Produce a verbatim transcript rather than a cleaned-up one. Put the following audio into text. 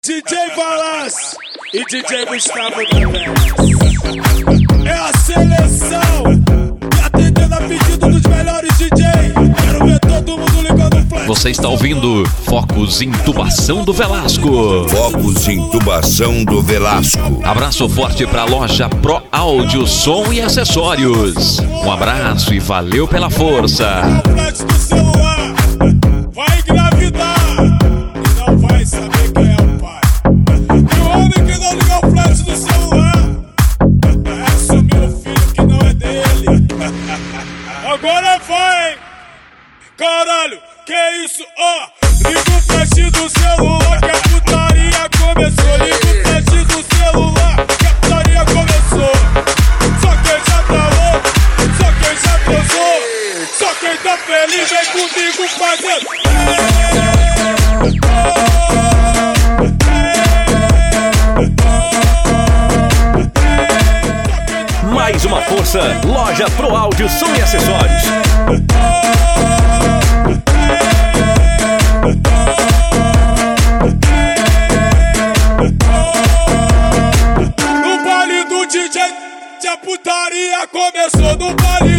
D J Valas e D J Gustavo também. É a seleção e atendendo a pedido dos melhores D J. Quero ver todo mundo ligando o flash. Você está ouvindo Focos Intubação do Velasco. Focos Intubação do Velasco. Abraço forte pra loja Pro Áudio, Som e Acessórios. Um abraço e valeu pela força. O flash do celular vai engravidar e não vai saber quem é o pai. E o homem que não liga o flash do celular é assumir o filho que não é dele. Agora vai! Caralho, que isso? Ó, oh, liga o flash do celular que a putaria começou. Liga o flash do celular que a putaria começou. Só quem já tá louco, só quem já gozou, só quem tá feliz vem comigo fazendo. Mais uma força, loja Pro Áudio, Som e Acessórios. No baile do D J, a putaria começou. No baile